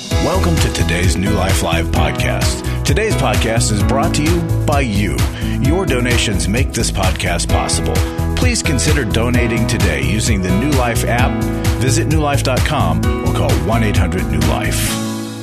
Welcome to today's New Life Live podcast. Today's podcast is brought to you by you. Your donations make this podcast possible. Please consider donating today using the New Life app. Visit newlife.com or call 1-800-NEW-LIFE.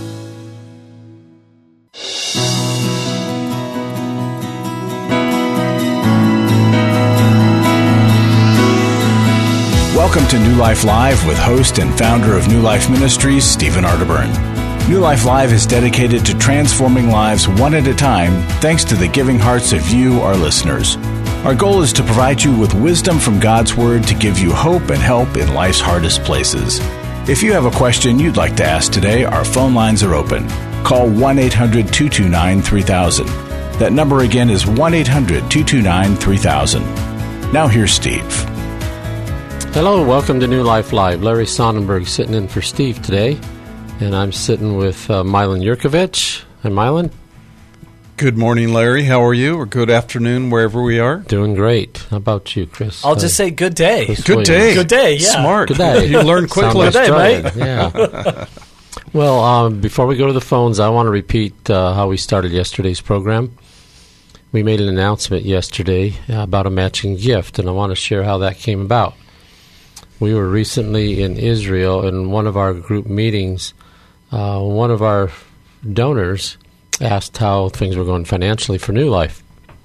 Welcome to New Life Live with host and founder of New Life Ministries, Stephen Arterburn. New Life Live is dedicated to transforming lives one at a time thanks to the giving hearts of you, our listeners. Our goal is to provide you with wisdom from God's Word to give you hope and help in life's hardest places. If you have a question you'd like to ask today, our phone lines are open. Call 1-800-229-3000. That number again is 1-800-229-3000. Now here's Steve. Hello, welcome to New Life Live. Larry Sonnenberg sitting in for Steve today, and I'm sitting with Milan Yurkovich. Hi, Milan. Good morning, Larry. How are you? Or good afternoon, wherever we are. Doing great. How about you, Chris? I'll just say good day. Good day. Good day, yeah. Smart. Good day. You learn quickly. Good day, mate. Yeah. Well, before we go to the phones, I want to repeat how we started yesterday's program. We made an announcement yesterday about a matching gift, and I want to share how that came about. We were recently in Israel, in one of our group meetings. One of our donors asked how things were going financially for New Life.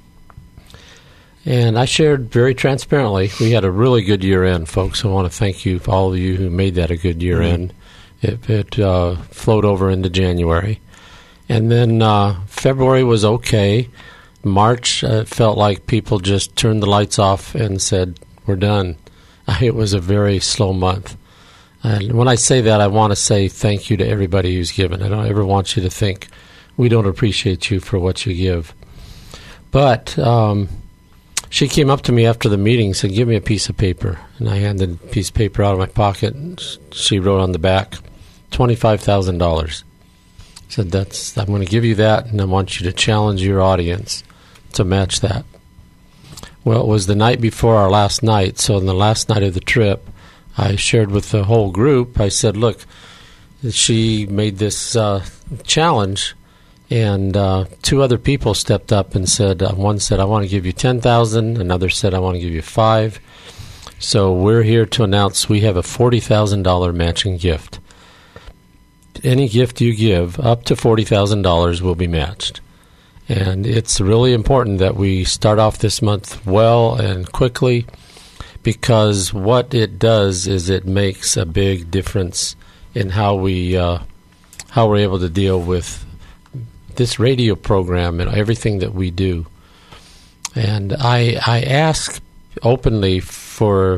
And I shared very transparently, we had a really good year-end, folks. I want to thank you, all of you who made that a good year-end. It flowed over into January. And then February was okay. March, it felt like people just turned the lights off and said, we're done. It was a very slow month. And when I say that, I want to say thank you to everybody who's given. I don't ever want you to think we don't appreciate you for what you give. But she came up to me after the meeting and said, give me a piece of paper. And I handed a piece of paper out of my pocket. And she wrote on the back, $25,000. Said, I'm going to give you that, and I want you to challenge your audience to match that. Well, it was the night before our last night, so on the last night of the trip, I shared with the whole group, I said, look, she made this challenge, and two other people stepped up and said, one said, I want to give you $10,000, another said, I want to give you $5,000. So we're here to announce we have a $40,000 matching gift. Any gift you give, up to $40,000 will be matched. And it's really important that we start off this month well and quickly, because what it does is it makes a big difference in how we're able to deal with this radio program and everything that we do. And I ask openly for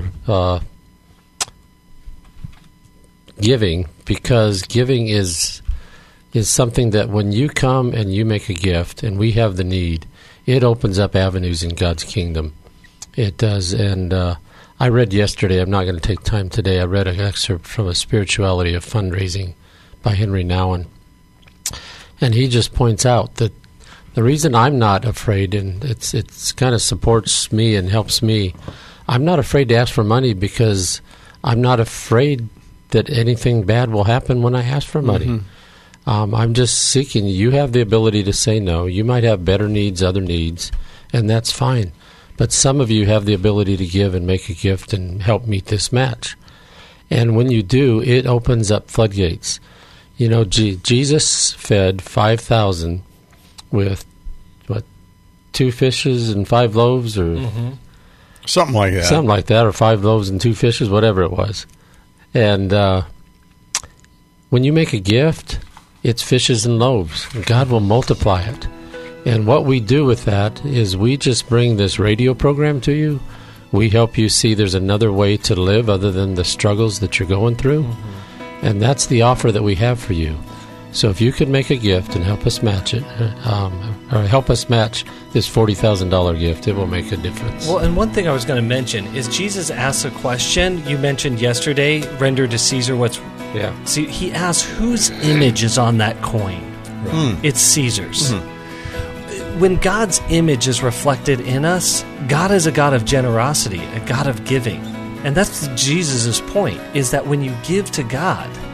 giving, because giving is something that when you come and you make a gift and we have the need, it opens up avenues in God's kingdom. It does. And I read yesterday, I'm not going to take time today, I read an excerpt from A Spirituality of Fundraising by Henry Nouwen. And he just points out that the reason I'm not afraid, and it's kind of supports me and helps me, I'm not afraid to ask for money because I'm not afraid that anything bad will happen when I ask for money. Mm-hmm. I'm just seeking. You have the ability to say no. You might have better needs, other needs, and that's fine. But some of you have the ability to give and make a gift and help meet this match. And when you do, it opens up floodgates. You know, Jesus fed 5,000 with, 2 fishes and 5 loaves? Or something like that. Something like that, or 5 loaves and 2 fishes, whatever it was. And when you make a gift, it's fishes and loaves. God will multiply it. And what we do with that is we just bring this radio program to you. We help you see there's another way to live other than the struggles that you're going through. Mm-hmm. And that's the offer that we have for you. So if you could make a gift and help us match it, or help us match this $40,000 gift, it will make a difference. Well, and one thing I was going to mention is Jesus asks a question. You mentioned yesterday, render to Caesar what's... Yeah. See, he asks whose image is on that coin. Right. It's Caesar's. Mm-hmm. When God's image is reflected in us, God is a God of generosity, a God of giving. And that's Jesus' point, is that when you give to God,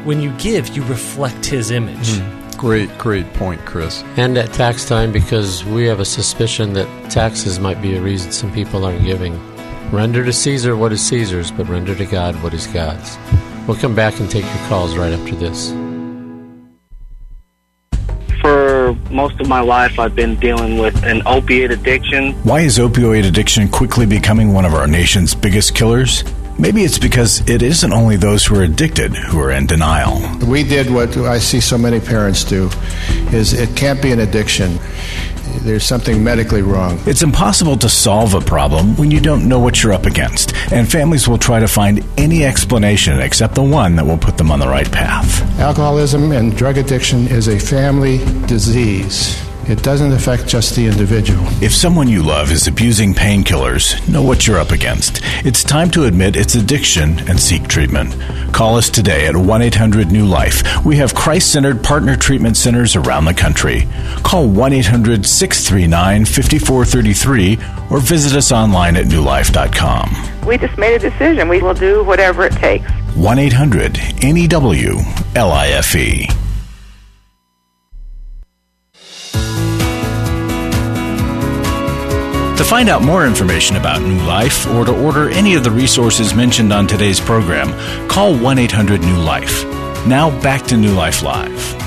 when you give, you reflect His image. Great point, Chris. And at tax time, because we have a suspicion that taxes might be a reason some people aren't giving. Render to Caesar what is Caesar's, but render to God what is God's. We'll come back and take your calls right after this. For most of my life, I've been dealing with an opiate addiction. Why is opioid addiction quickly becoming one of our nation's biggest killers? Maybe it's because it isn't only those who are addicted who are in denial. We did what I see so many parents do, is it can't be an addiction. There's something medically wrong. It's impossible to solve a problem when you don't know what you're up against, and families will try to find any explanation except the one that will put them on the right path. Alcoholism and drug addiction is a family disease. It doesn't affect just the individual. If someone you love is abusing painkillers, know what you're up against. It's time to admit it's addiction and seek treatment. Call us today at 1-800-NEW-LIFE. We have Christ-centered partner treatment centers around the country. Call 1-800-639-5433 or visit us online at newlife.com. We just made a decision. We will do whatever it takes. 1-800-NEW-LIFE. To find out more information about New Life or to order any of the resources mentioned on today's program, call 1-800-NEW-LIFE. Now back to New Life Live.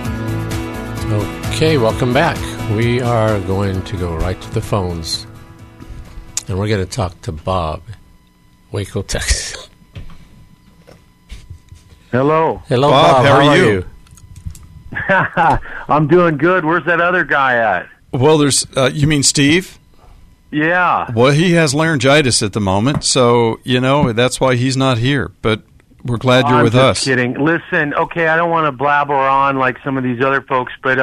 Okay, welcome back. We are going to go right to the phones, and we're going to talk to Bob, Waco, Texas. Hello. Hello, Bob, how are you? I'm doing good. Where's that other guy at? Well, there's you mean Steve? Yeah. Well, he has laryngitis at the moment, so, that's why he's not here. But we're glad you're with us. I'm just kidding. Listen, okay, I don't want to blabber on like some of these other folks, but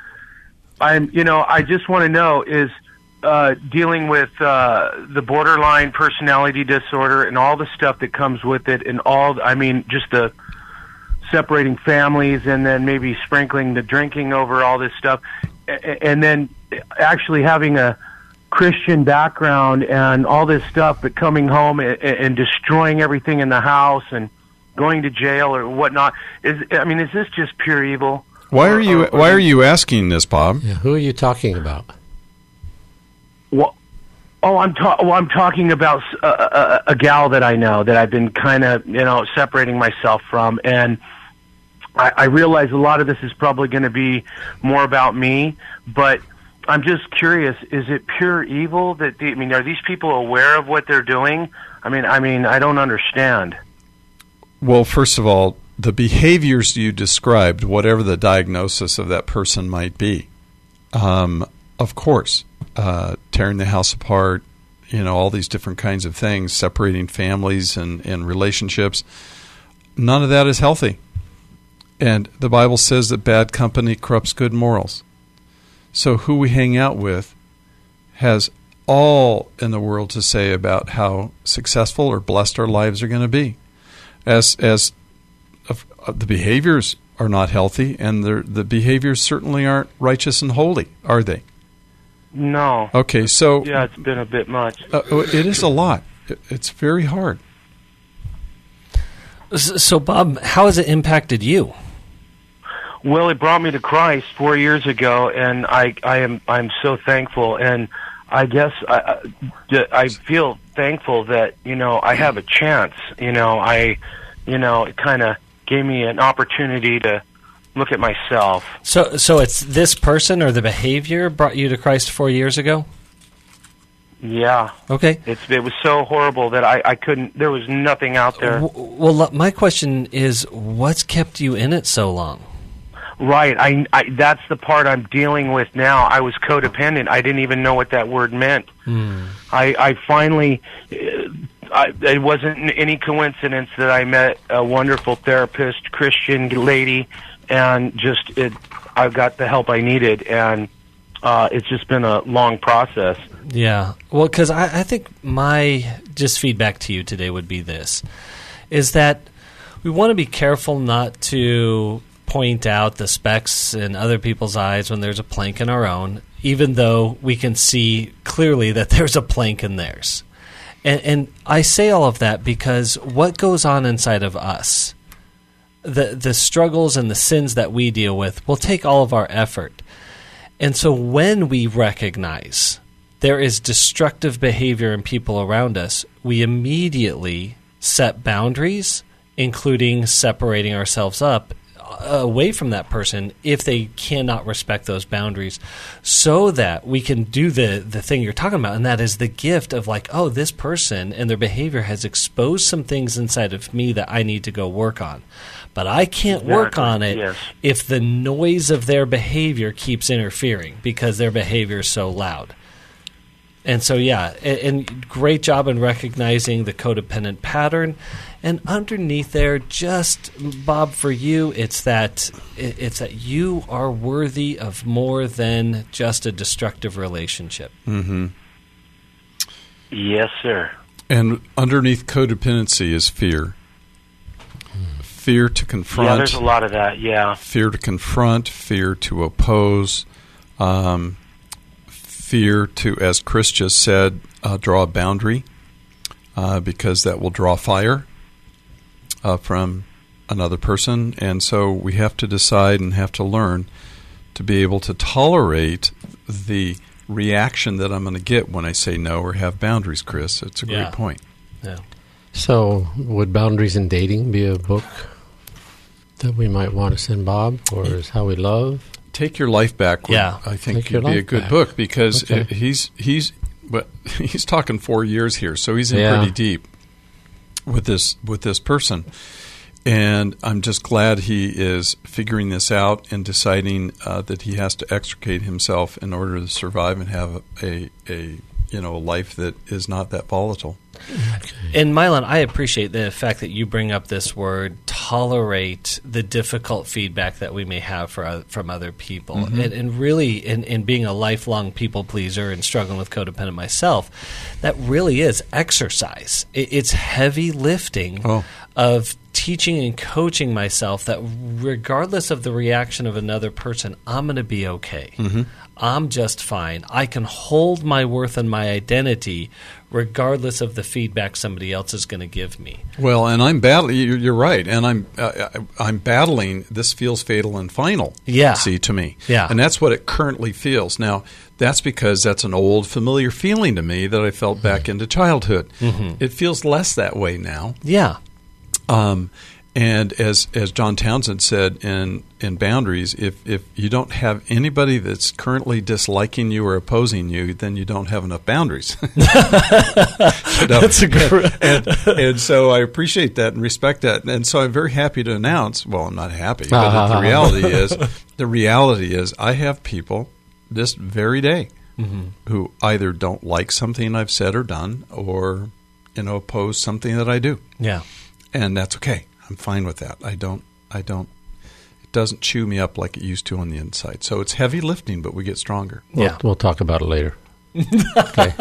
I just want to know is dealing with the borderline personality disorder and all the stuff that comes with it and just the separating families and then maybe sprinkling the drinking over all this stuff and then actually having a Christian background and all this stuff, but coming home and destroying everything in the house and going to jail or whatnot. Is this just pure evil? Why are you asking this, Bob? Yeah, who are you talking about? Well, I'm talking about a gal that I know that I've been kind of separating myself from, and I realize a lot of this is probably going to be more about me, but I'm just curious, is it pure evil are these people aware of what they're doing? I don't understand. Well, first of all, the behaviors you described, whatever the diagnosis of that person might be, of course, tearing the house apart, all these different kinds of things, separating families and relationships, none of that is healthy. And the Bible says that bad company corrupts good morals. So who we hang out with has all in the world to say about how successful or blessed our lives are going to be. As the behaviors are not healthy, and the behaviors certainly aren't righteous and holy, are they? No. Okay, so... Yeah, it's been a bit much. It is a lot. It's very hard. So, Bob, how has it impacted you? Well, it brought me to Christ 4 years ago, and I'm so thankful. And I guess I feel thankful that I have a chance. It kind of gave me an opportunity to look at myself. So it's this person or the behavior brought you to Christ 4 years ago? Yeah. Okay. It was so horrible that I couldn't. There was nothing out there. Well, my question is, what's kept you in it so long? Right. I that's the part I'm dealing with now. I was codependent. I didn't even know what that word meant. I finally, it wasn't any coincidence that I met a wonderful therapist, Christian lady, and I got the help I needed, and it's just been a long process. Yeah. Well, because I think my just feedback to you today would be this, is that we want to be careful not to point out the specks in other people's eyes when there's a plank in our own, even though we can see clearly that there's a plank in theirs. And I say all of that because what goes on inside of us the struggles and the sins that we deal with will take all of our effort. And so when we recognize there is destructive behavior in people around us, we immediately set boundaries, including separating ourselves up away from that person if they cannot respect those boundaries, so that we can do the thing you're talking about, and that is the gift of like, oh, this person and their behavior has exposed some things inside of me that I need to go work on. But I can't work on it if the noise of their behavior keeps interfering because their behavior is so loud. And so, yeah, and great job in recognizing the codependent pattern. And underneath there, just, Bob, for you, it's that you are worthy of more than just a destructive relationship. Mm-hmm. Yes, sir. And underneath codependency is fear. Fear to confront. Yeah, there's a lot of that, yeah. Fear to confront, fear to oppose, fear to, as Chris just said, draw a boundary because that will draw fire from another person. And so we have to decide and have to learn to be able to tolerate the reaction that I'm going to get when I say no or have boundaries, Chris. It's a great point. Yeah. So would Boundaries in Dating be a book that we might want to send Bob, or is How We Love? Take Your Life Back. Yeah. I think would be a good book because he's talking 4 years here, so he's in pretty deep with this person. And I'm just glad he is figuring this out and deciding that he has to extricate himself in order to survive and have a life that is not that volatile. Okay. And Mylon, I appreciate the fact that you bring up this word, tolerate the difficult feedback that we may have from other people. Mm-hmm. And really, in being a lifelong people pleaser and struggling with codependent myself, that really is exercise. It's heavy lifting of teaching and coaching myself that regardless of the reaction of another person, I'm going to be okay. Mm-hmm. I'm just fine. I can hold my worth and my identity regardless of the feedback somebody else is going to give me. Well, and I'm battling. You're right, and I'm battling. This feels fatal and final. Yeah. See, to me. Yeah. And that's what it currently feels. Now, that's because that's an old familiar feeling to me that I felt back into childhood. Mm-hmm. It feels less that way now. Yeah. And as John Townsend said in Boundaries, if you don't have anybody that's currently disliking you or opposing you, then you don't have enough boundaries. That's a good. And so I appreciate that and respect that. And so I'm very happy to announce. Well, I'm not happy, but the reality is I have people this very day who either don't like something I've said or done, or oppose something that I do. Yeah. And that's okay. I'm fine with that. I don't. It doesn't chew me up like it used to on the inside. So it's heavy lifting, but we get stronger. We'll talk about it later. Okay.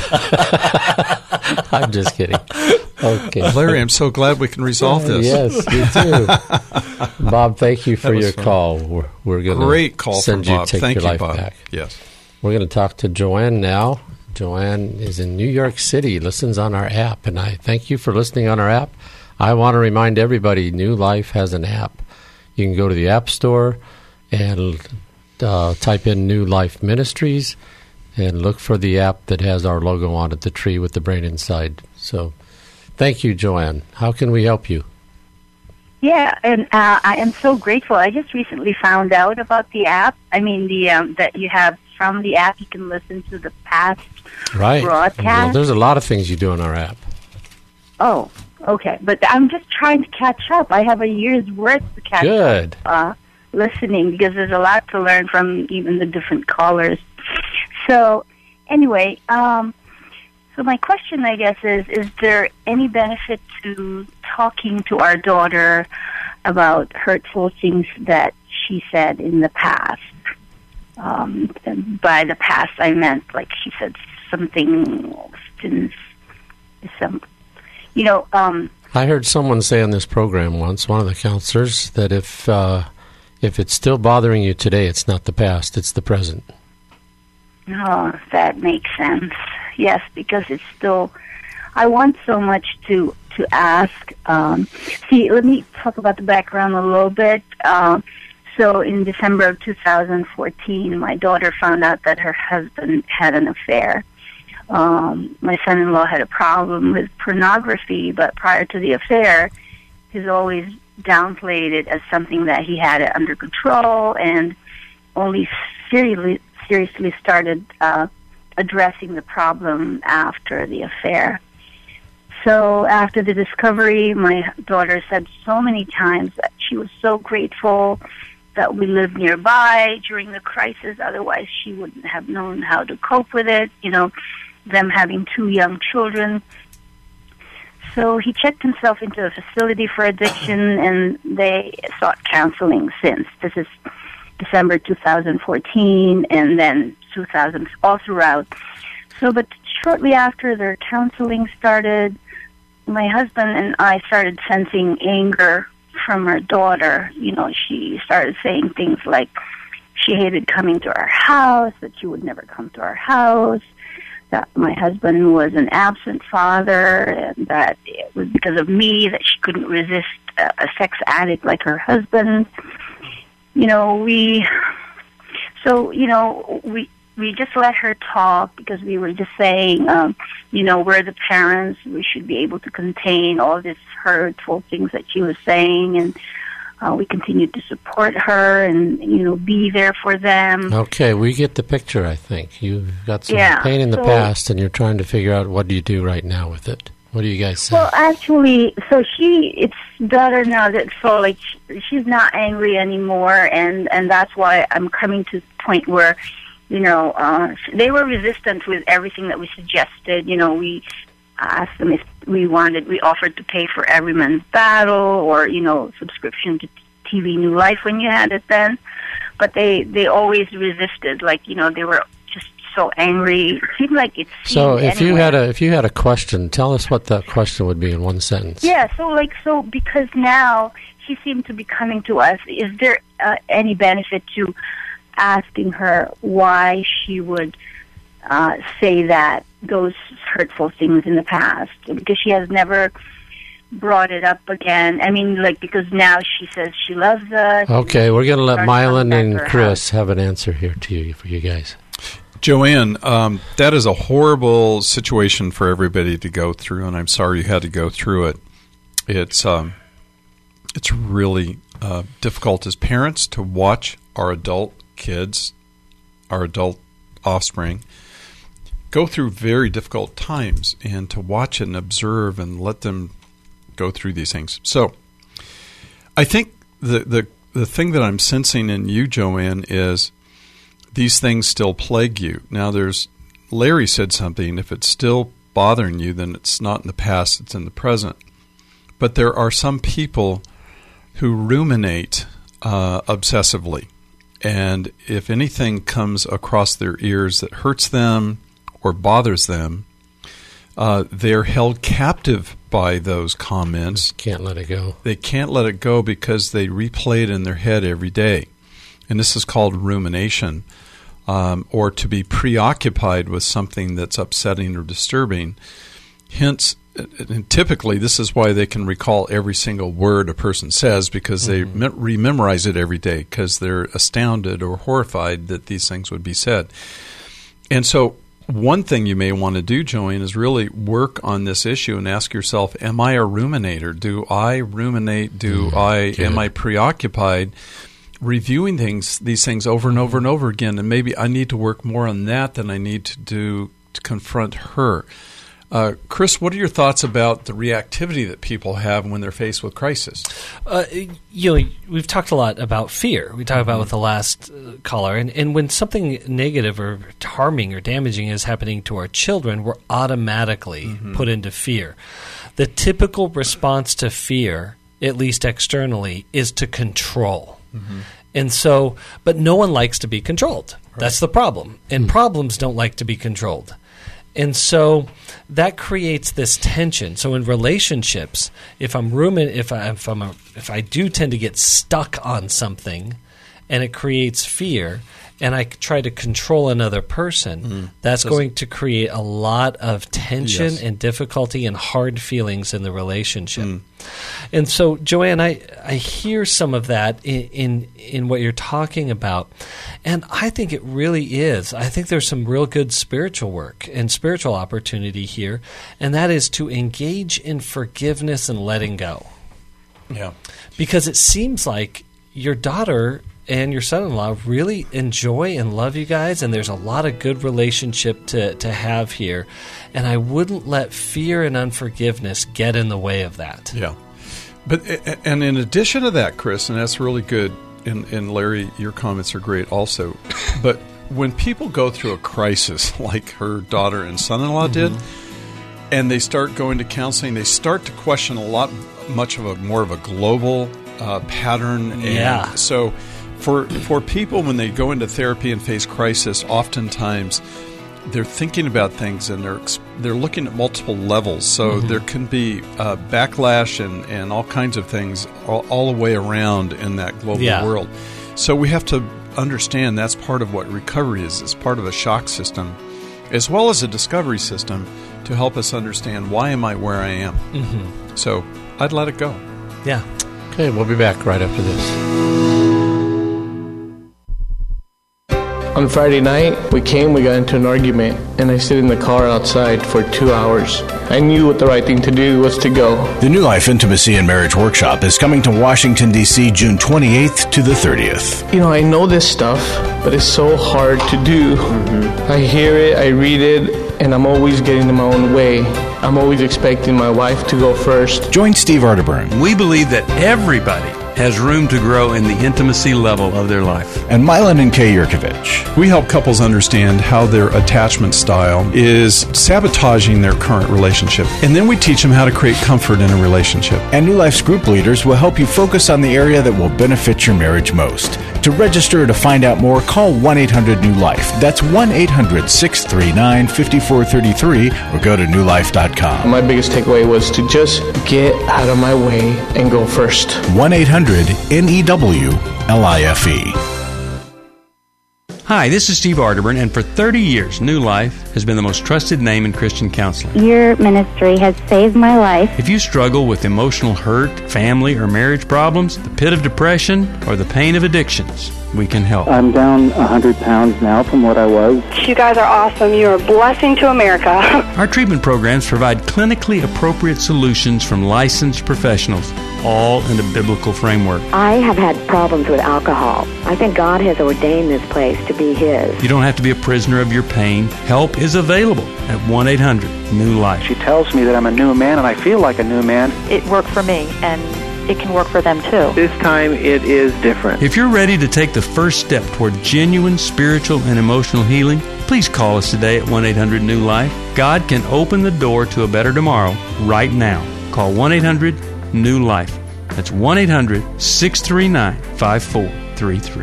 I'm just kidding. Okay. Larry, I'm so glad we can resolve this. Yes, me too. Bob, thank you for your call. We're going to great call send from you Bob. Take Thank Your you, Life Bob. Back. Yes. We're going to talk to Joanne now. Joanne is in New York City, listens on our app, and I thank you for listening on our app. I want to remind everybody, New Life has an app. You can go to the App Store and type in New Life Ministries and look for the app that has our logo on it, the tree with the brain inside. So thank you, Joanne. How can we help you? Yeah, and I am so grateful. I just recently found out about the app. I mean, that you have from the app, you can listen to the past broadcast. Well, there's a lot of things you do on our app. Oh, okay. But I'm just trying to catch up. I have a year's worth to catch up listening, because there's a lot to learn from even the different callers. So, anyway, so my question, I guess, is there any benefit to talking to our daughter about hurtful things that she said in the past? And by the past, I meant, like she said, something, I heard someone say on this program once, one of the counselors, that if it's still bothering you today, it's not the past, it's the present. Oh, that makes sense. Yes, because it's still I want so much to ask. Let me talk about the background a little bit. So in December of 2014, my daughter found out that her husband had an affair. My son-in-law had a problem with pornography, but prior to the affair, he's always downplayed it as something that he had it under control, and only seriously started addressing the problem after the affair. So after the discovery, my daughter said so many times that she was so grateful that we lived nearby during the crisis. Otherwise, she wouldn't have known how to cope with it, them having 2 young children. So he checked himself into a facility for addiction, and they sought counseling since. This is December 2014, and then 2000 all throughout. So, but shortly after their counseling started, my husband and I started sensing anger from our daughter. She started saying things like she hated coming to our house, that she would never come to our house, that my husband was an absent father, and that it was because of me that she couldn't resist a sex addict like her husband. We just let her talk because we were just saying, we're the parents. We should be able to contain all these hurtful things that she was saying, and we continued to support her and, be there for them. Okay, we get the picture, I think. You've got some pain in the past, and you're trying to figure out what do you do right now with it. What do you guys say? Well, actually, so it's better now that she's not angry anymore, and that's why I'm coming to the point where, they were resistant with everything that we suggested. We asked them if we offered to pay for Everyman's Battle or, subscription to TV New Life when you had it then. But they always resisted, they were just so angry. It seemed like it's so. If you had a question, tell us what that question would be in one sentence. Yeah. So because now she seemed to be coming to us. Is there any benefit to asking her why she would say those hurtful things in the past? Because she has never brought it up again. I mean, because now she says she loves us. Okay, we're going to let Mylan and Chris have an answer here for you guys. Joanne, that is a horrible situation for everybody to go through, and I'm sorry you had to go through it. It's really difficult as parents to watch our adult kids, our adult offspring, go through very difficult times, and to watch and observe and let them go through these things. So I think the thing that I'm sensing in you, Joanne, is these things still plague you. Now, Larry said something, if it's still bothering you, then it's not in the past, it's in the present. But there are some people who ruminate obsessively. And if anything comes across their ears that hurts them or bothers them, they're held captive by those comments. Can't let it go. They can't let it go because they replay it in their head every day. And this is called rumination, or to be preoccupied with something that's upsetting or disturbing. Hence, and typically, this is why they can recall every single word a person says, because they rememorize it every day because they're astounded or horrified that these things would be said. And so one thing you may want to do, Joanne, is really work on this issue and ask yourself, am I a ruminator? Do I ruminate? Am I preoccupied? Reviewing these things over and over and over again, and maybe I need to work more on that than I need to do to confront her. Chris, what are your thoughts about the reactivity that people have when they're faced with crisis? We've talked a lot about fear. We talked about with the last caller. And when something negative or harming or damaging is happening to our children, we're automatically put into fear. The typical response to fear, at least externally, is to control. And so, but no one likes to be controlled. Right. That's the problem. And problems don't like to be controlled. And so that creates this tension. So in relationships, if I do tend to get stuck on something, and it creates fear, and I try to control another person, that's going to create a lot of tension and difficulty and hard feelings in the relationship. And so, Joanne, I hear some of that in what you're talking about, and I think it really is. I think there's some real good spiritual work and spiritual opportunity here, and that is to engage in forgiveness and letting go. Yeah. Because it seems like your daughter and your son-in-law really enjoy and love you guys, and there's a lot of good relationship to have here. And I wouldn't let fear and unforgiveness get in the way of that. Yeah. But and in addition to that, Chris, and that's really good, and Larry, your comments are great also, but when people go through a crisis like her daughter and son-in-law did, and they start going to counseling, they start to question more of a global pattern. And so for people, when they go into therapy and face crisis, oftentimes they're thinking about things and they're looking at multiple levels. So there can be backlash and all kinds of things all the way around in that global world. So we have to understand that's part of what recovery is. It's part of a shock system as well as a discovery system to help us understand, why am I where I am? So I'd let it go. Yeah. Okay, we'll be back right after this. On Friday night, we got into an argument, and I stayed in the car outside for 2 hours. I knew what the right thing to do was to go. The New Life Intimacy and Marriage Workshop is coming to Washington, D.C., June 28th to the 30th. You know, I know this stuff, but it's so hard to do. I hear it, I read it, and I'm always getting in my own way. I'm always expecting my wife to go first. Join Steve Arterburn. We believe that everybody has room to grow in the intimacy level of their life. And Milan and Kay Yurkovich. We help couples understand how their attachment style is sabotaging their current relationship. And then we teach them how to create comfort in a relationship. And New Life's group leaders will help you focus on the area that will benefit your marriage most. To register or to find out more, call 1-800-NEW-LIFE. That's 1-800-639-5433 or go to newlife.com. My biggest takeaway was to just get out of my way and go first. 1-800-NEWLIFE. Hi, this is Steve Arterburn, and for 30 years, New Life has been the most trusted name in Christian counseling. Your ministry has saved my life. If you struggle with emotional hurt, family or marriage problems, the pit of depression, or the pain of addictions, we can help. I'm down 100 pounds now from what I was. You guys are awesome. You're a blessing to America. Our treatment programs provide clinically appropriate solutions from licensed professionals, all in a biblical framework. I have had problems with alcohol. I think God has ordained this place to be His. You don't have to be a prisoner of your pain. Help is available at 1-800-NEW-LIFE. She tells me that I'm a new man, and I feel like a new man. It worked for me, and it can work for them too. This time it is different. If you're ready to take the first step toward genuine spiritual and emotional healing, please call us today at 1-800-NEW-LIFE. God can open the door to a better tomorrow right now. Call 1-800-NEW-LIFE. That's 1-800-639-5433.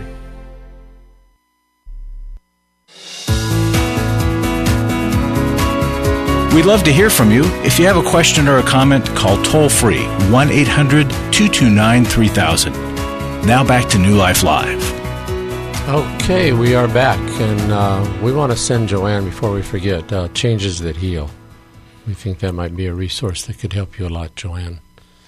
We'd love to hear from you. If you have a question or a comment, call toll-free 1-800-229-3000. Now back to New Life Live. Okay, we are back, and we want to send Joanne, before we forget, Changes That Heal. We think that might be a resource that could help you a lot, Joanne.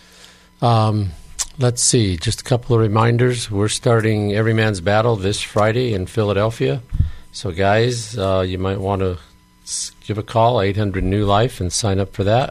Let's see, just a couple of reminders. We're starting Every Man's Battle this Friday in Philadelphia. So, guys, you might want to give a call, 800-NEW-LIFE, and sign up for that.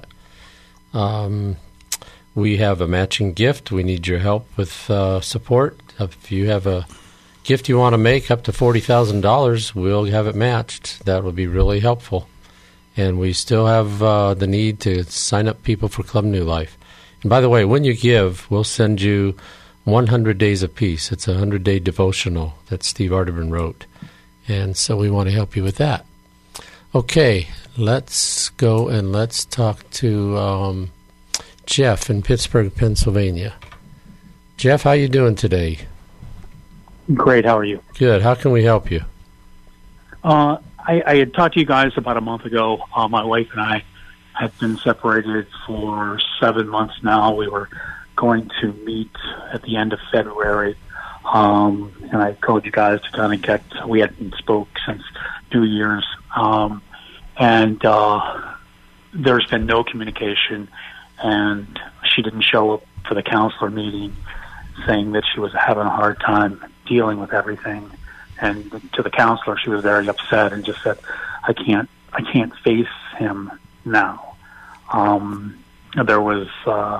We have a matching gift. We need your help with support. If you have a gift you want to make up to $40,000, we'll have it matched. That would be really helpful. And we still have the need to sign up people for Club New Life. And by the way, when you give, we'll send you 100 Days of Peace. It's a 100-day devotional that Steve Arterburn wrote. And so we want to help you with that. Okay, let's go and let's talk to Jeff in Pittsburgh, Pennsylvania. Jeff, how you doing today? Great, how are you? Good. How can we help you? I had talked to you guys about a month ago. My wife and I had been separated for 7 months now. We were going to meet at the end of February. and I called you guys to kind of we hadn't spoke since New Year's, and there's been no communication, and she didn't show up for the counselor meeting, saying that she was having a hard time dealing with everything. And to the counselor, she was very upset and just said, I can't face him now. There was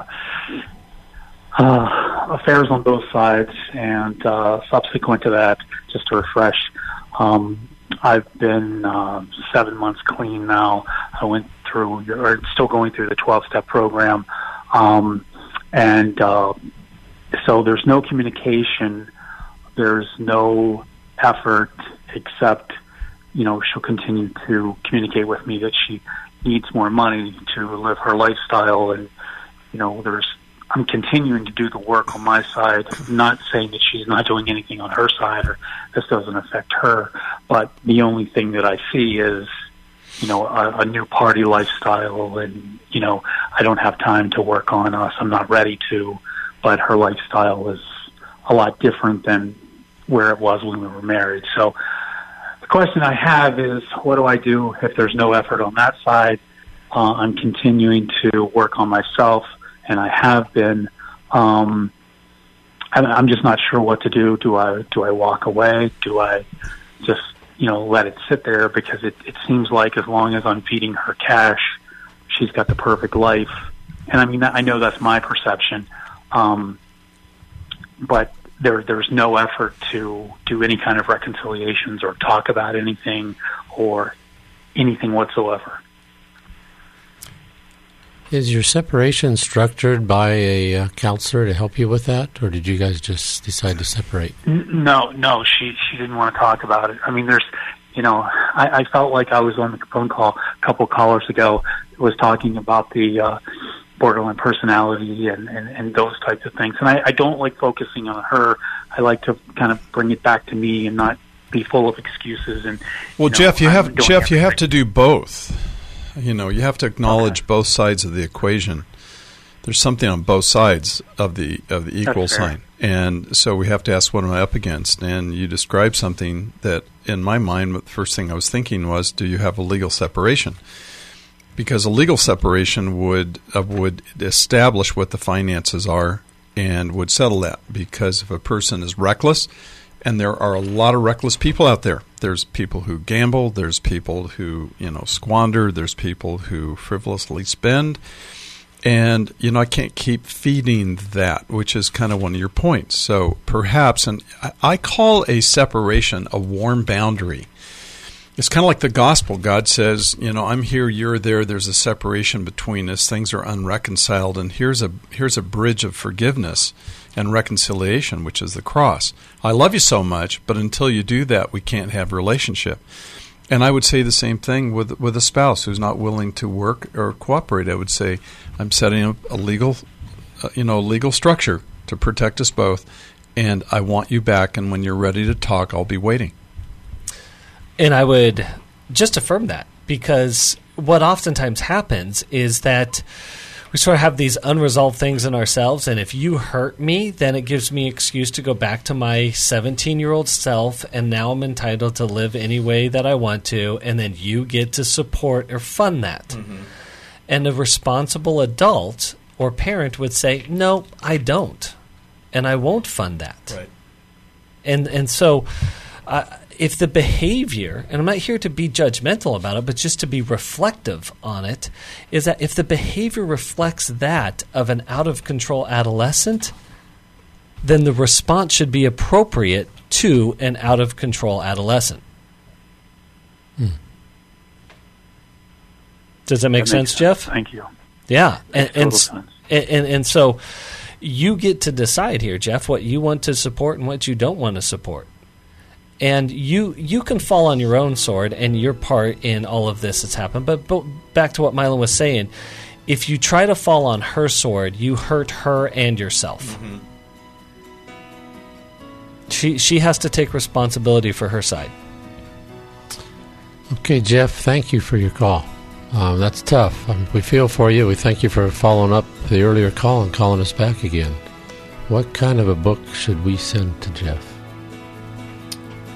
affairs on both sides, and subsequent to that, just to refresh, I've been 7 months clean now. I went through, or still going through the 12-step program, and so there's no communication. There's no effort, except, she'll continue to communicate with me that she needs more money to live her lifestyle, and I'm continuing to do the work on my side. I'm not saying that she's not doing anything on her side, or this doesn't affect her, but the only thing that I see is a new party lifestyle, and I don't have time to work on us. I'm not ready to, but her lifestyle is a lot different than where it was when we were married. So the question I have is, what do I do if there's no effort on that side? I'm continuing to work on myself, and I have been. I'm just not sure what to do. Do I walk away? Do I just let it sit there? Because it seems like as long as I'm feeding her cash, she's got the perfect life. And I mean, I know that's my perception, but there's no effort to do any kind of reconciliations or talk about anything or anything whatsoever. Is your separation structured by a counselor to help you with that, or did you guys just decide to separate? No, she didn't want to talk about it. I mean, there's, I felt like I was on the phone call a couple callers ago, was talking about the borderline personality and those types of things. And I don't like focusing on her. I like to kind of bring it back to me and not be full of excuses. And well, Jeff, you have to do both. You have to acknowledge both sides of the equation. There's something on both sides of the equal sign. And so we have to ask, what am I up against? And you described something that, in my mind, the first thing I was thinking was, do you have a legal separation? Because a legal separation would establish what the finances are and would settle that. Because if a person is reckless, and there are a lot of reckless people out there. There's people who gamble. There's people who, squander. There's people who frivolously spend. And, I can't keep feeding that, which is kind of one of your points. So perhaps, and I call a separation a warm boundary. It's kind of like the gospel. God says, I'm here, you're there. There's a separation between us. Things are unreconciled. And here's a bridge of forgiveness and reconciliation, which is the cross. I love you so much, but until you do that, we can't have a relationship. And I would say the same thing with a spouse who's not willing to work or cooperate. I would say, I'm setting up a legal structure to protect us both, and I want you back, and when you're ready to talk, I'll be waiting. And I would just affirm that, because what oftentimes happens is that we sort of have these unresolved things in ourselves, and if you hurt me, then it gives me an excuse to go back to my 17-year-old self, and now I'm entitled to live any way that I want to, and then you get to support or fund that. Mm-hmm. And a responsible adult or parent would say, no, I don't, and I won't fund that. Right. And so if the behavior, and I'm not here to be judgmental about it, but just to be reflective on it, is that if the behavior reflects that of an out-of-control adolescent, then the response should be appropriate to an out-of-control adolescent. Does that make sense, Jeff? Thank you. Yeah. Makes total sense. And so you get to decide here, Jeff, what you want to support and what you don't want to support. And you can fall on your own sword and your part in all of this that's happened. But back to what Mylon was saying, if you try to fall on her sword, you hurt her and yourself. Mm-hmm. She has to take responsibility for her side. Okay, Jeff, thank you for your call. That's tough. We feel for you. We thank you for following up the earlier call and calling us back again. What kind of a book should we send to Jeff?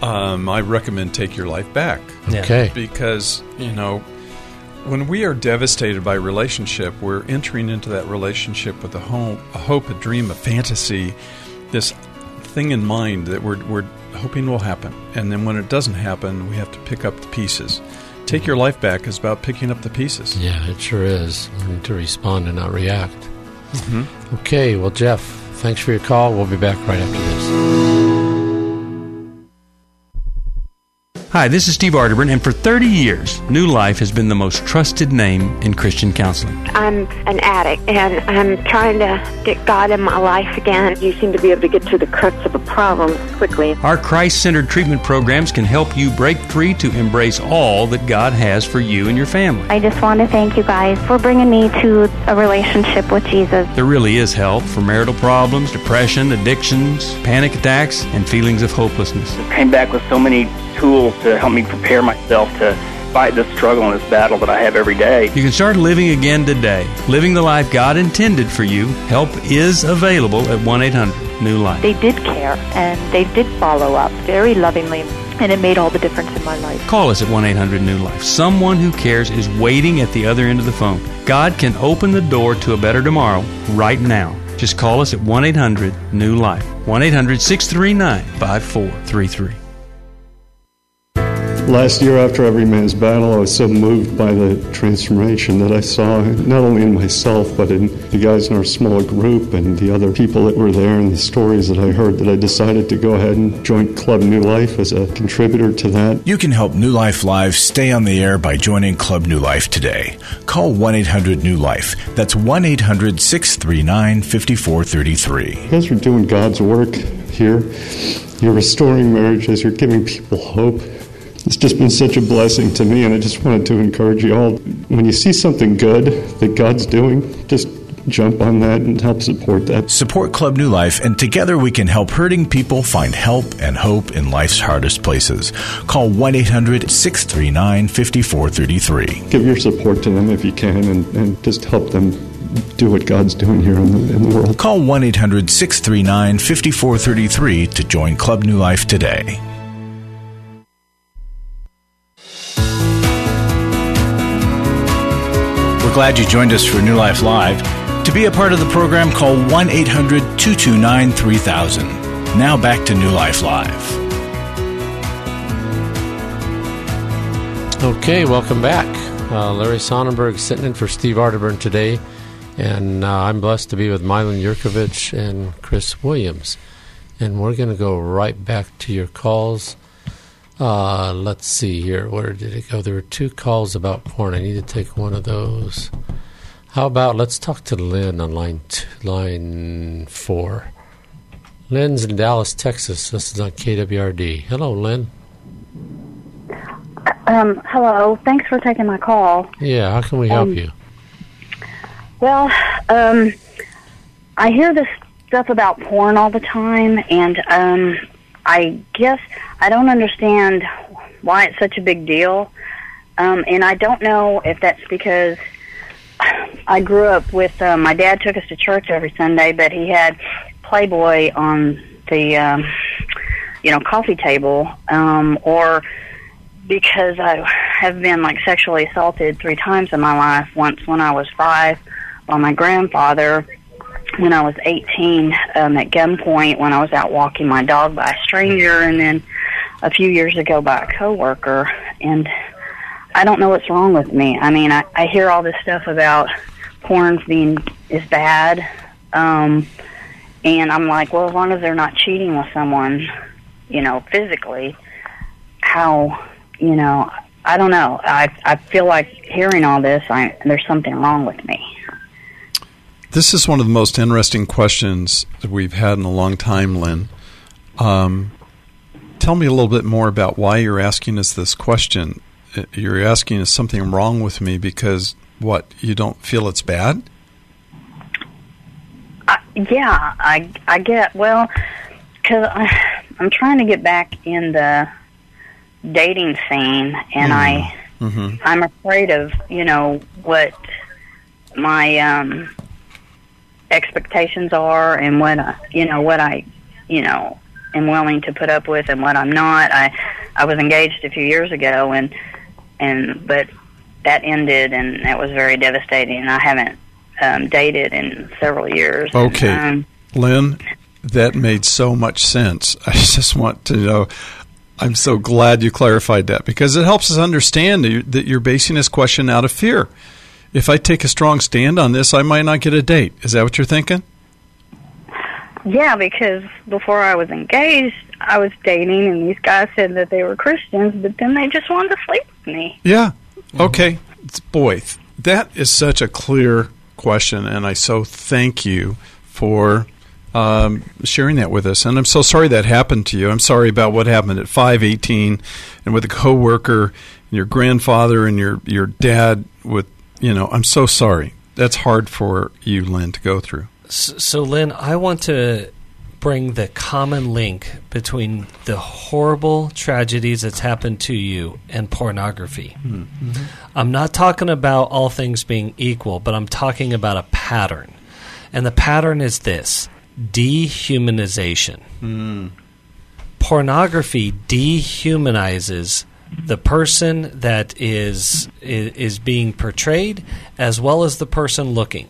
I recommend Take Your Life Back. Okay. Because, when we are devastated by relationship, we're entering into that relationship with a hope, a dream, a fantasy, this thing in mind that we're hoping will happen. And then when it doesn't happen, we have to pick up the pieces. Take Your Life Back is about picking up the pieces. Yeah, it sure is. Learning to respond and not react. Mm-hmm. Okay, well, Jeff, thanks for your call. We'll be back right after this. Hi, this is Steve Arterburn, and for 30 years, New Life has been the most trusted name in Christian counseling. I'm an addict, and I'm trying to get God in my life again. You seem to be able to get to the crux of a problem quickly. Our Christ-centered treatment programs can help you break free to embrace all that God has for you and your family. I just want to thank you guys for bringing me to a relationship with Jesus. There really is help for marital problems, depression, addictions, panic attacks, and feelings of hopelessness. I came back with so many tools to help me prepare myself to fight this struggle and this battle that I have every day. You can start living again today, living the life God intended for you. Help is available at 1-800-NEW-LIFE. They did care, and they did follow up very lovingly, and it made all the difference in my life. Call us at 1-800-NEW-LIFE. Someone who cares is waiting at the other end of the phone. God can open the door to a better tomorrow right now. Just call us at 1-800-NEW-LIFE. 1-800-639-5433. Last year, after Every Man's Battle, I was so moved by the transformation that I saw, not only in myself, but in the guys in our small group and the other people that were there and the stories that I heard, that I decided to go ahead and join Club New Life as a contributor to that. You can help New Life Live stay on the air by joining Club New Life today. Call 1-800-NEW-LIFE. That's 1-800-639-5433. You guys are doing God's work here. You're restoring marriages. You're giving people hope. It's just been such a blessing to me, and I just wanted to encourage you all. When you see something good that God's doing, just jump on that and help support that. Support Club New Life, and together we can help hurting people find help and hope in life's hardest places. Call 1-800-639-5433. Give your support to them if you can, and just help them do what God's doing here in the world. Call 1-800-639-5433 to join Club New Life today. We're glad you joined us for New Life Live. To be a part of the program, call 1-800-229-3000. Now back to New Life Live. Okay, welcome back. Larry Sonnenberg sitting in for Steve Arterburn today, and I'm blessed to be with Mylon Yurkovich and Chris Williams. And we're going to go right back to your calls. Let's see here. Where did it go? There were two calls about porn. I need to take one of those. How about let's talk to Lynn on line 4. Lynn's in Dallas, Texas. This is on KWRD. Hello, Lynn. Hello. Thanks for taking my call. Yeah, how can we help you? Well, I hear this stuff about porn all the time, and I guess I don't understand why it's such a big deal. And I don't know if that's because I grew up with, my dad took us to church every Sunday, but he had Playboy on the, coffee table, or because I have been, sexually assaulted 3 times in my life, once when I was 5 by my grandfather, when I was 18 at gunpoint when I was out walking my dog by a stranger, and then a few years ago by a coworker. And I don't know what's wrong with me. I mean, I hear all this stuff about porn is bad, and I'm like, well, as long as they're not cheating with someone, physically, how, I don't know. I feel like hearing all this, there's something wrong with me. This is one of the most interesting questions that we've had in a long time, Lynn. Tell me a little bit more about why you're asking us this question. You're asking, is something wrong with me because, what, you don't feel it's bad? Yeah, I get, well, because I'm trying to get back in the dating scene, and I'm afraid of, what my expectations are, and what I am willing to put up with and what I'm not. I was engaged a few years ago, but that ended, and that was very devastating. I haven't dated in several years. Okay, Lynn, that made so much sense. I just want to know, I'm so glad you clarified that, because it helps us understand that you're basing this question out of fear. If I take a strong stand on this, I might not get a date. Is that what you're thinking? Yeah, because before I was engaged, I was dating, and these guys said that they were Christians, but then they just wanted to sleep with me. Yeah. Okay. Boy, that is such a clear question, and I so thank you for sharing that with us. And I'm so sorry that happened to you. I'm sorry about what happened at 5:18 and with a coworker and your grandfather and your dad with, I'm so sorry. That's hard for you, Lynn, to go through. So, Lynn, I want to bring the common link between the horrible tragedies that's happened to you and pornography. Mm-hmm. I'm not talking about all things being equal, but I'm talking about a pattern. And the pattern is this: dehumanization. Pornography dehumanizes the person that is being portrayed, as well as the person looking.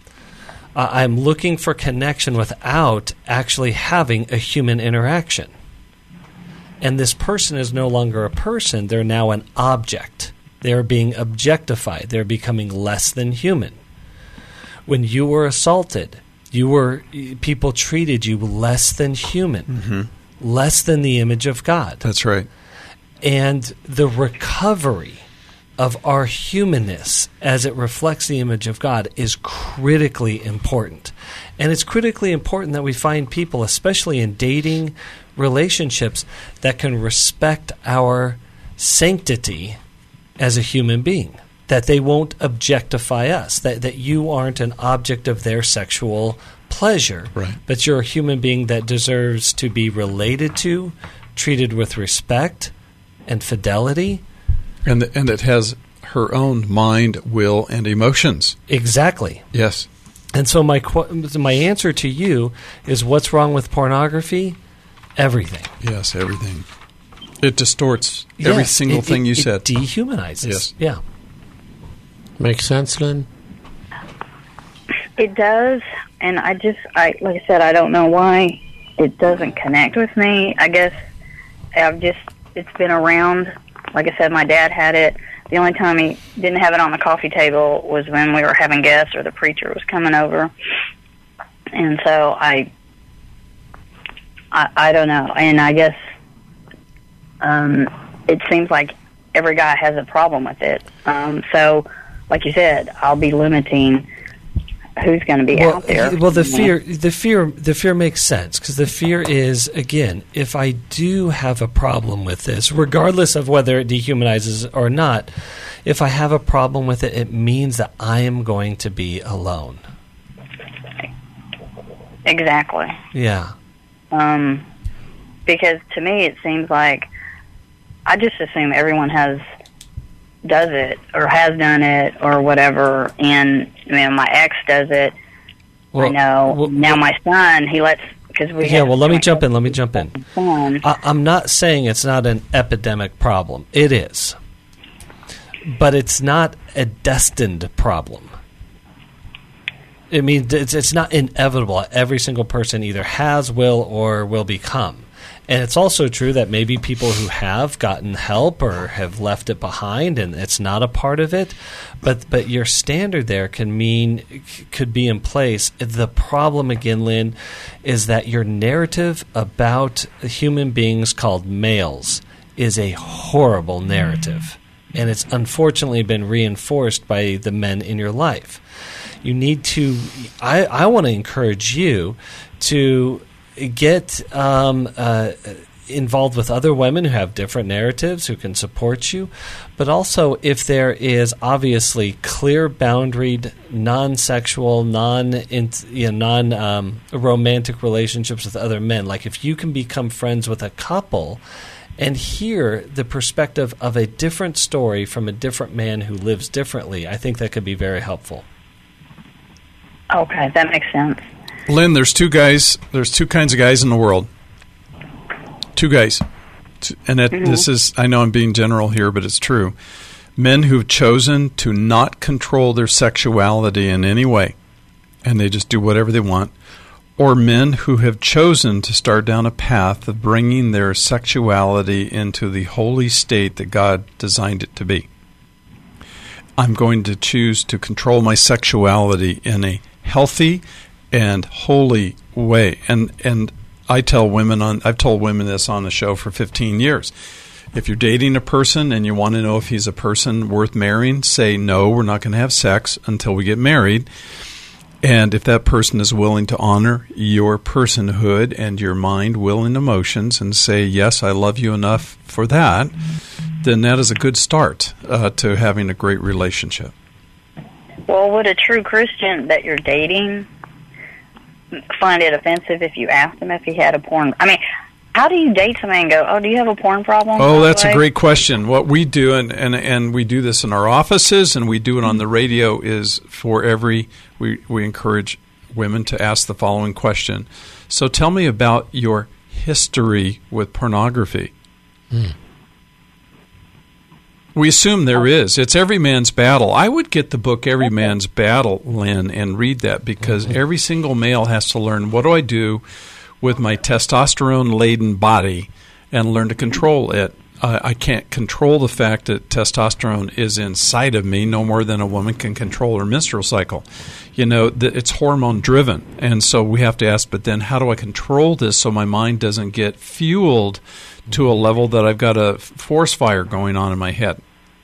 I'm looking for connection without actually having a human interaction. And this person is no longer a person. They're now an object. They're being objectified. They're becoming less than human. When you were assaulted, people treated you less than human, less than the image of God. That's right. And the recovery of our humanness as it reflects the image of God is critically important. And it's critically important that we find people, especially in dating relationships, that can respect our sanctity as a human being, that they won't objectify us, that you aren't an object of their sexual pleasure, right, but you're a human being that deserves to be related to, treated with respect and fidelity. And that has her own mind, will, and emotions. Exactly. Yes. And so my answer to you is, what's wrong with pornography? Everything. Yes, everything. It distorts every single thing you said. It dehumanizes. Yes. Yeah. Makes sense, Lynn? It does, and like I said, I don't know why it doesn't connect with me. I guess it's been around. Like I said, my dad had it. The only time he didn't have it on the coffee table was when we were having guests or the preacher was coming over. And so I don't know. And I guess it seems like every guy has a problem with it. So, like you said, I'll be limiting who's going to be out there. Well, the fear makes sense, because the fear is, again, if I do have a problem with this, regardless of whether it dehumanizes or not, if I have a problem with it, it means that I am going to be alone. Exactly. Yeah. Because to me, it seems like I just assume everyone does it or has done it or whatever, and my ex does it. Well, I know. Now my son, he lets, because we let me jump in. I'm not saying it's not an epidemic problem. It is. But it's not a destined problem. I mean, it's not inevitable. Every single person either has, will, or will become. And it's also true that maybe people who have gotten help or have left it behind and it's not a part of it, but your standard there could be in place. The problem, again, Lynn, is that your narrative about human beings called males is a horrible narrative, and it's unfortunately been reinforced by the men in your life. You need to, I want to encourage you to get involved with other women who have different narratives, who can support you. But also, if there is obviously clear boundaried, non-sexual, non-romantic relationships with other men, like if you can become friends with a couple and hear the perspective of a different story from a different man who lives differently, I think that could be very helpful. Okay, that makes sense. Lynn, there's two kinds of guys in the world. Two guys. And this is, I know I'm being general here, but it's true. Men who've chosen to not control their sexuality in any way, and they just do whatever they want, or men who have chosen to start down a path of bringing their sexuality into the holy state that God designed it to be. I'm going to choose to control my sexuality in a healthy and holy way. And I tell women I've told women this on the show for 15 years. If you're dating a person and you want to know if he's a person worth marrying, say, no, we're not going to have sex until we get married. And if that person is willing to honor your personhood and your mind, will, and emotions and say, yes, I love you enough for that, then that is a good start to having a great relationship. Well, would a true Christian that you're dating find it offensive if you asked him if he had a porn? I mean, how do you date somebody and go, oh, do you have a porn problem? Oh, that's a great question. What we do, and we do this in our offices and we do it on the radio, is we encourage women to ask the following question. So tell me about your history with pornography. We assume there is. It's every man's battle. I would get the book Every Man's Battle, Lynn, and read that, because every single male has to learn, what do I do with my testosterone-laden body, and learn to control it. I can't control the fact that testosterone is inside of me no more than a woman can control her menstrual cycle. It's hormone-driven, and so we have to ask, but then how do I control this so my mind doesn't get fueled to a level that I've got a force fire going on in my head?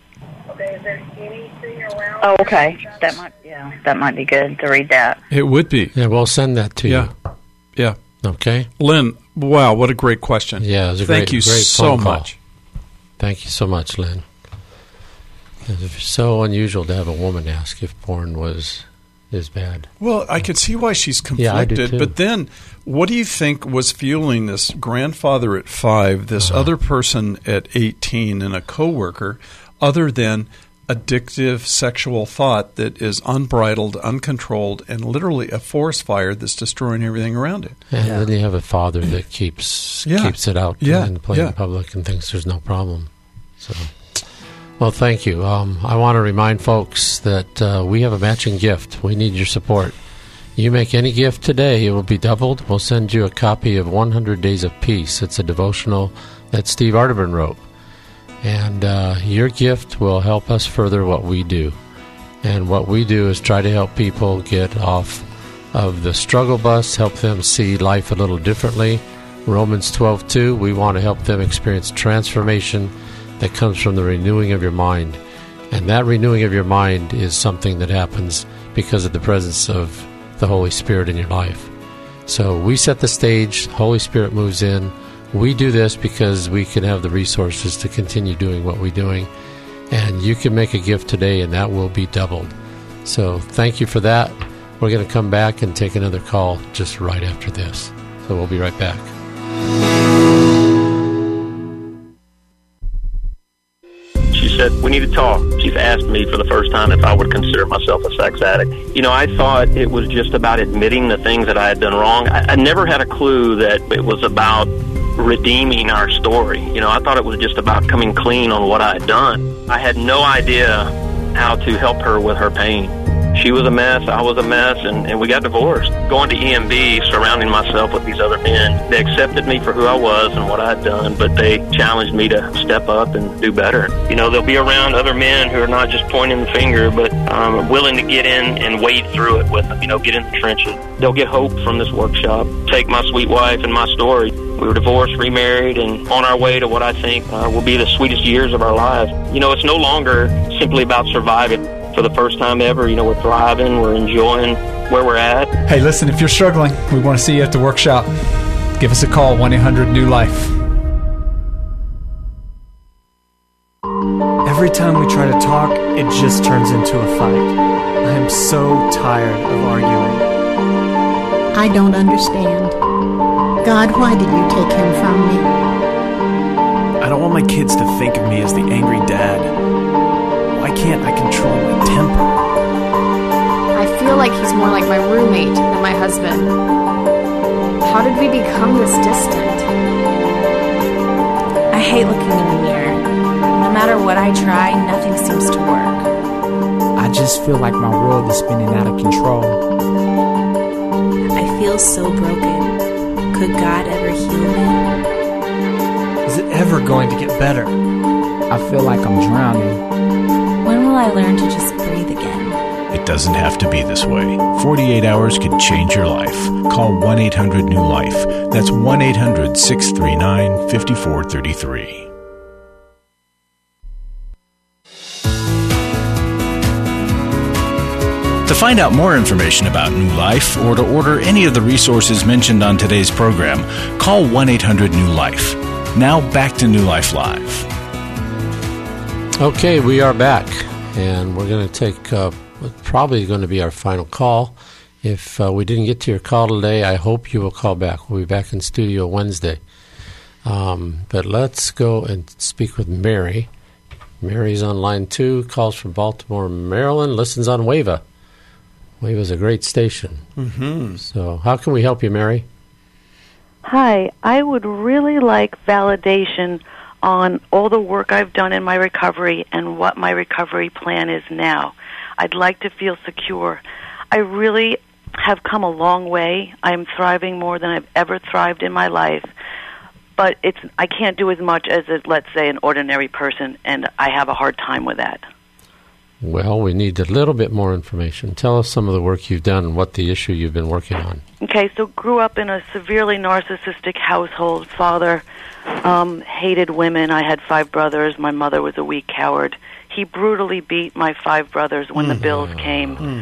Oh, okay. That might be good to read that. It would be. Yeah, we'll send that to you. Yeah. Okay. Lynn, wow, what a great question. Yeah, it was a Thank you great so phone call. much. Thank you so much, Lynn. It's so unusual to have a woman ask if porn is bad. Well, I could see why she's conflicted, I do too. But then what do you think was fueling this grandfather at 5, this other person at 18, and a coworker, other than addictive sexual thought that is unbridled, uncontrolled, and literally a forest fire that's destroying everything around it? And then you have a father that keeps it out in plain public and thinks there's no problem. So, well, thank you. I want to remind folks that we have a matching gift. We need your support. You make any gift today, it will be doubled. We'll send you a copy of 100 Days of Peace. It's a devotional that Steve Arterburn wrote. And your gift will help us further what we do. And what we do is try to help people get off of the struggle bus, help them see life a little differently. Romans 12:2, we want to help them experience transformation that comes from the renewing of your mind. And that renewing of your mind is something that happens because of the presence of the Holy Spirit in your life. So we set the stage, Holy Spirit moves in. We do this because we can have the resources to continue doing what we're doing. And you can make a gift today, and that will be doubled. So thank you for that. We're going to come back and take another call just right after this. So we'll be right back. She said, we need to talk. She's asked me for the first time if I would consider myself a sex addict. I thought it was just about admitting the things that I had done wrong. I never had a clue that it was about redeeming our story. I thought it was just about coming clean on what I had done. I had no idea how to help her with her pain. She was a mess, I was a mess, and we got divorced. Going to EMB, surrounding myself with these other men, they accepted me for who I was and what I had done, but they challenged me to step up and do better. They'll be around other men who are not just pointing the finger, but willing to get in and wade through it with them, get in the trenches. They'll get hope from this workshop. Take my sweet wife and my story. We were divorced, remarried, and on our way to what I think will be the sweetest years of our lives. It's no longer simply about surviving. For the first time ever, we're thriving, we're enjoying where we're at. Hey, listen, if you're struggling, we want to see you at the workshop. Give us a call, 1-800-NEW-LIFE. Every time we try to talk, it just turns into a fight. I am so tired of arguing. I don't understand. God, why did you take him from me? I don't want my kids to think of me as the angry dad. Why can't I control my temper? I feel like he's more like my roommate than my husband. How did we become this distant? hate looking in the mirror. No matter what I try, nothing seems to work. I just feel like my world is spinning out of control. I feel so broken. Could God ever heal me? Is it ever going to get better? I feel like I'm drowning. When will I learn to just breathe again? It doesn't have to be this way. 48 hours could change your life. Call 1-800-NEW-LIFE. That's 1-800-639-5433. To find out more information about New Life or to order any of the resources mentioned on today's program, call 1-800-NEW-LIFE. Now back to New Life Live. Okay, we are back, and we're going to take probably going to be our final call. If we didn't get to your call today, I hope you will call back. We'll be back in studio Wednesday. But let's go and speak with Mary. Mary's on line 2, calls from Baltimore, Maryland, listens on WAVA. WAVA's a great station. Mm-hmm. So how can we help you, Mary? Hi, I would really like validation on all the work I've done in my recovery and what my recovery plan is now. I'd like to feel secure. I really have come a long way. I'm thriving more than I've ever thrived in my life. But I can't do as much as, let's say, an ordinary person, and I have a hard time with that. Well, we need a little bit more information. Tell us some of the work you've done and what the issue you've been working on. Okay, so grew up in a severely narcissistic household. Father hated women. I had 5 brothers. My mother was a weak coward. He brutally beat my 5 brothers when the bills came.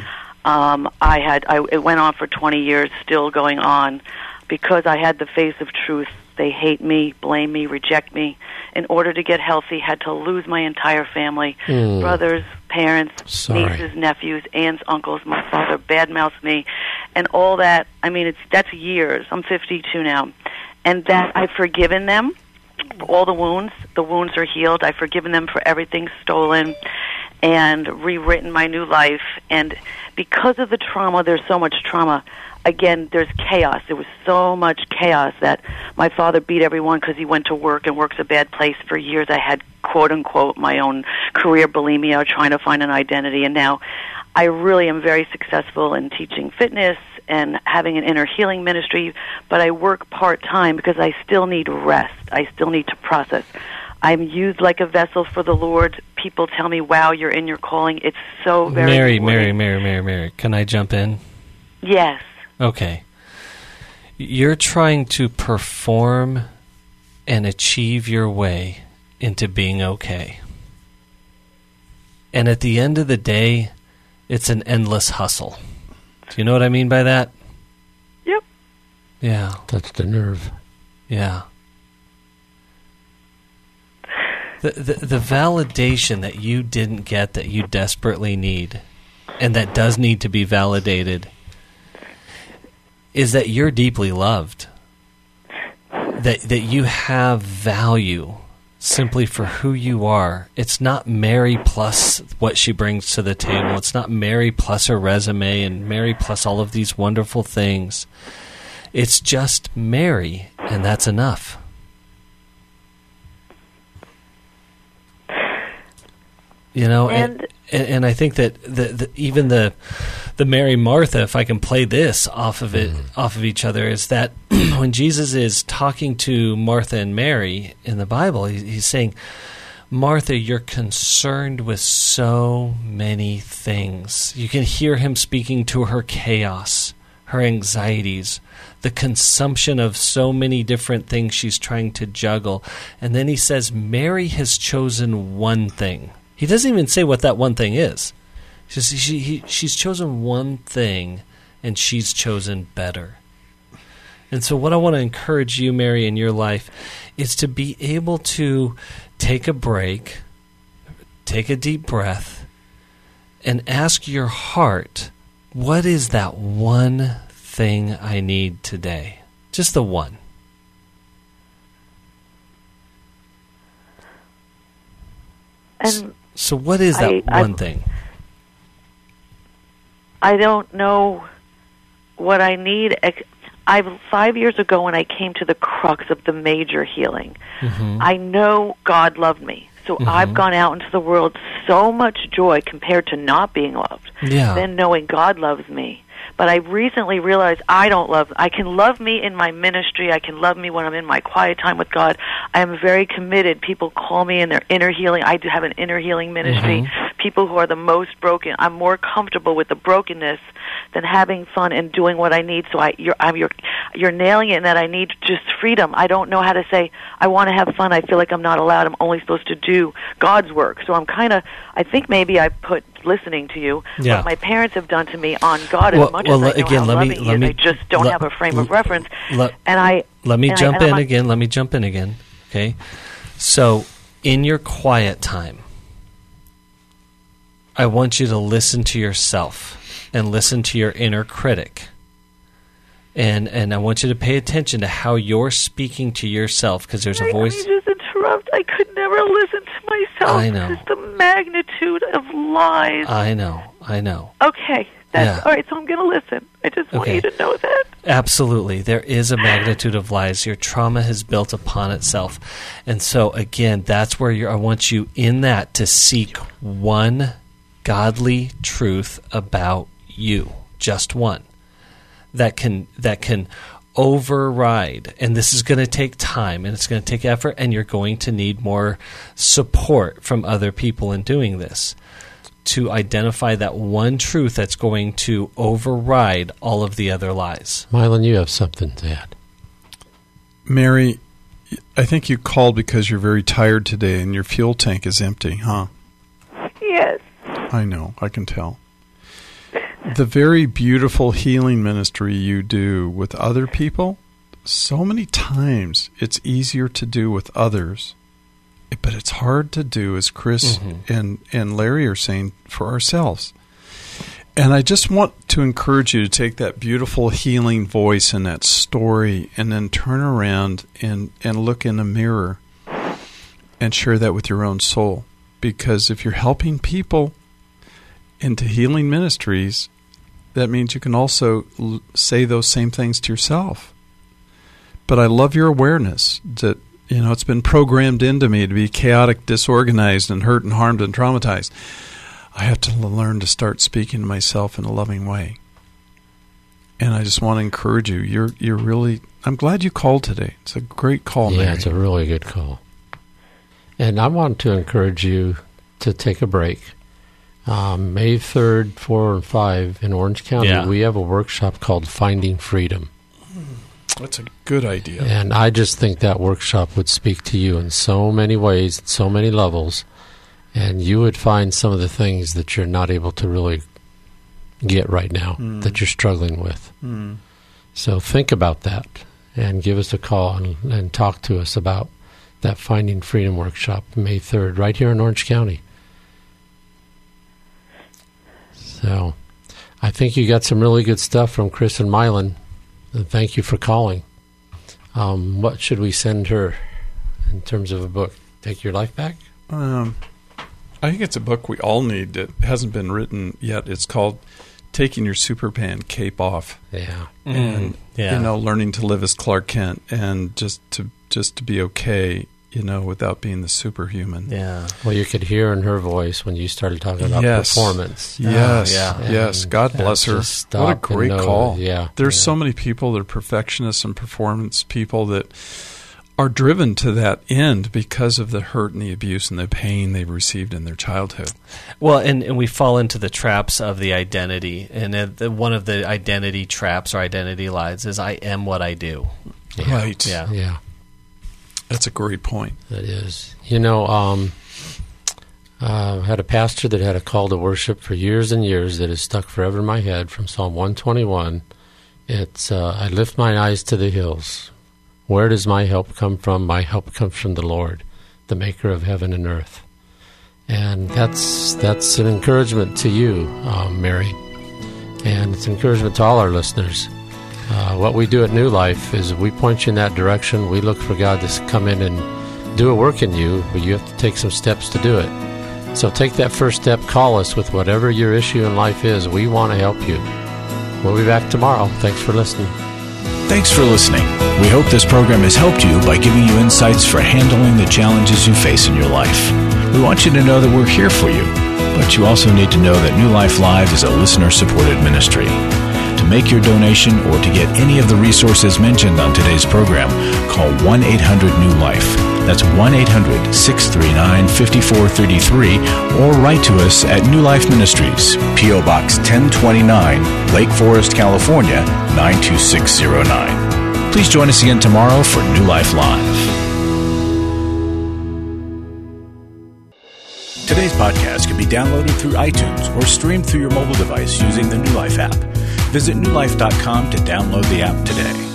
It went on for 20 years, still going on, because I had the face of truth. They hate me, blame me, reject me. In order to get healthy, had to lose my entire family. Brothers, parents, nieces, nephews, aunts, uncles. My father badmouthed me. And all that, I mean, that's years. I'm 52 now. And that I've forgiven them for all the wounds. The wounds are healed. I've forgiven them for everything stolen and rewritten my new life. And because of the trauma, there's so much trauma. Again, there's chaos. There was so much chaos that my father beat everyone because he went to work, and work's a bad place. For years I had, quote-unquote, my own career bulimia, trying to find an identity. And now I really am very successful in teaching fitness and having an inner healing ministry, but I work part-time because I still need rest. I still need to process. I'm used like a vessel for the Lord. People tell me, wow, you're in your calling. It's so very Mary, can I jump in? Yes. Okay. You're trying to perform and achieve your way into being okay. And at the end of the day, it's an endless hustle. Do you know what I mean by that? Yep. Yeah. That's the nerve. Yeah. The validation that you didn't get that you desperately need, and that does need to be validated, is that you're deeply loved, that you have value simply for who you are. It's not Mary plus what she brings to the table. It's not Mary plus her resume and Mary plus all of these wonderful things. It's just Mary, and that's enough. You know, and I think that even the Mary Martha, if I can play this off of each other, is that when Jesus is talking to Martha and Mary in the Bible, he's saying, Martha, you're concerned with so many things. You can hear him speaking to her chaos, her anxieties, the consumption of so many different things she's trying to juggle. And then he says, Mary has chosen one thing. He doesn't even say what that one thing is. She's chosen one thing, and she's chosen better. And so what I want to encourage you, Mary, in your life is to be able to take a break, take a deep breath, and ask your heart, what is that one thing I need today? Just the one. And so what is that one thing? I don't know what I need. 5 years ago when I came to the crux of the major healing, Mm-hmm. I know God loved me. So I've gone out into the world so much joy compared to not being loved. Yeah. Then knowing God loves me. But I recently realized I can love me in my ministry. I can love me when I'm in my quiet time with God. I am very committed. People call me in their inner healing. I do have an inner healing ministry. People who are the most broken. I'm more comfortable with the brokenness than having fun and doing what I need. So you're nailing it in that I need just freedom. I don't know how to say, I want to have fun. I feel like I'm not allowed. I'm only supposed to do God's work. So I think maybe I put listening to you, what my parents have done to me on God as much as I know how loving He is. I just don't have a frame of reference. Let me jump in again. Okay? So, in your quiet time, I want you to listen to yourself and listen to your inner critic. And I want you to pay attention to how you're speaking to yourself, because there's a voice. Let me just interrupt. I could never listen to myself. I know. Because the magnitude of lies. I know. Okay. All right, so I'm going to listen. I just want you to know that. Absolutely. There is a magnitude of lies. Your trauma has built upon itself. And so, again, that's where I want you in that to seek one godly truth about you. Just one. That can override, and this is going to take time, and it's going to take effort, and you're going to need more support from other people in doing this to identify that one truth that's going to override all of the other lies. Mylon, you have something to add. Mary, I think you called because you're very tired today and your fuel tank is empty, huh? Yes. I know, I can tell. The very beautiful healing ministry you do with other people, so many times it's easier to do with others, but it's hard to do, as Chris and Larry are saying, for ourselves. And I just want to encourage you to take that beautiful healing voice and that story and then turn around and look in a mirror and share that with your own soul. Because if you're helping people into healing ministries, that means you can also say those same things to yourself. But I love your awareness that, it's been programmed into me to be chaotic, disorganized, and hurt and harmed and traumatized. I have to learn to start speaking to myself in a loving way. And I just want to encourage you. You're really, I'm glad you called today. It's a great call, Mary. Yeah, it's a really good call. And I want to encourage you to take a break. May 3rd, 4 and 5 in Orange County, we have a workshop called Finding Freedom. That's a good idea. And I just think that workshop would speak to you in so many ways, so many levels, and you would find some of the things that you're not able to really get right now, that you're struggling with. So think about that and give us a call and talk to us about that Finding Freedom workshop, May 3rd, right here in Orange County. So I think you got some really good stuff from Chris and Mylon. And thank you for calling. What should we send her in terms of a book? Take Your Life Back? I think it's a book we all need that hasn't been written yet. It's called Taking Your Superman Cape Off. Yeah. And, learning to live as Clark Kent and just to be okay, without being the superhuman. Yeah. Well, you could hear in her voice when you started talking about performance. Yes. God bless her. What a great call. Yeah. There's so many people that are perfectionists and performance people that are driven to that end because of the hurt and the abuse and the pain they've received in their childhood. Well, and we fall into the traps of the identity. And one of the identity traps or identity lies is I am what I do. Yeah. Right. Yeah. That's a great point. That is. I had a pastor that had a call to worship for years and years that has stuck forever in my head from Psalm 121. It's, I lift my eyes to the hills. Where does my help come from? My help comes from the Lord, the maker of heaven and earth. And that's an encouragement to you, Mary. And it's an encouragement to all our listeners. What we do at New Life is we point you in that direction. We look for God to come in and do a work in you, but you have to take some steps to do it. So take that first step. Call us with whatever your issue in life is. We want to help you. We'll be back tomorrow. Thanks for listening. Thanks for listening. We hope this program has helped you by giving you insights for handling the challenges you face in your life. We want you to know that we're here for you, but you also need to know that New Life Live is a listener-supported ministry. To make your donation or to get any of the resources mentioned on today's program, call 1-800-NEW-LIFE. That's 1-800-639-5433, or write to us at New Life Ministries, P.O. Box 1029, Lake Forest, California, 92609. Please join us again tomorrow for New Life Live. Today's podcast can be downloaded through iTunes or streamed through your mobile device using the New Life app. Visit newlife.com to download the app today.